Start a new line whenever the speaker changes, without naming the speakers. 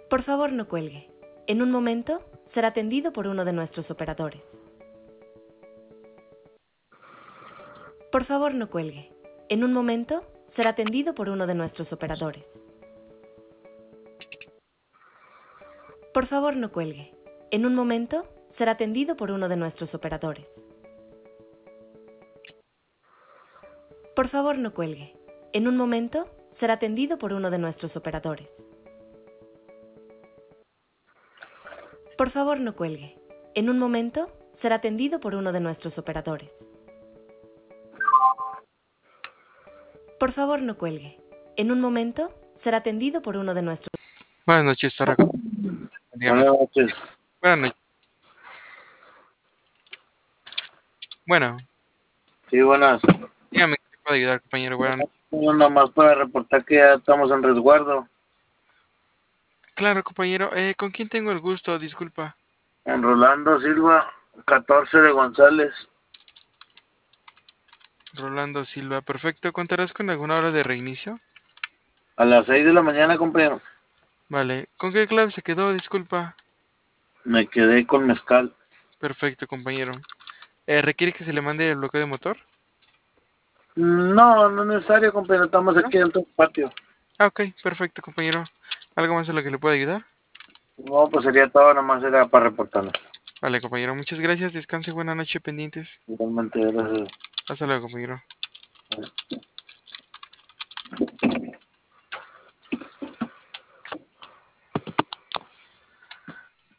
Por favor, no cuelgue. En un momento, será atendido por uno de nuestros operadores. Por favor, no cuelgue. En un momento, será atendido por uno de nuestros operadores. Por favor, no cuelgue. En un momento, será atendido por uno de nuestros operadores. Por favor, no cuelgue. En un momento, será atendido por uno de nuestros operadores. Por favor, no cuelgue. En un momento, será atendido por uno de nuestros operadores. Por favor, no cuelgue. En un momento, será atendido por uno de nuestros...
Buenas noches, Torreco. Dígame.
Buenas noches.
Buenas noches. Bueno,
Sí, buenas.
dígame qué puedo ayudar, compañero. Buenas noches.
Nada más para reportar que ya estamos en resguardo.
Claro, compañero. ¿Con quién tengo el gusto? Disculpa.
En Rolando Silva, 14 de González.
Rolando Silva. Perfecto. ¿Contarás con alguna hora de reinicio?
A las 6 de la mañana, compañero.
Vale. ¿Con qué clave se quedó? Disculpa.
Me quedé con mezcal.
Perfecto, compañero. ¿Requiere que se le mande el bloqueo de motor?
No, no es necesario, compañero. Estamos
¿No?
aquí dentro del patio.
Ah, ok. Perfecto, compañero. ¿Algo más en lo que le pueda ayudar?
No, pues sería todo. Nomás era para reportarnos.
Vale, compañero. Muchas gracias. Descanse. Buena noche, pendientes.
Igualmente, gracias.
Hasta luego, compañero.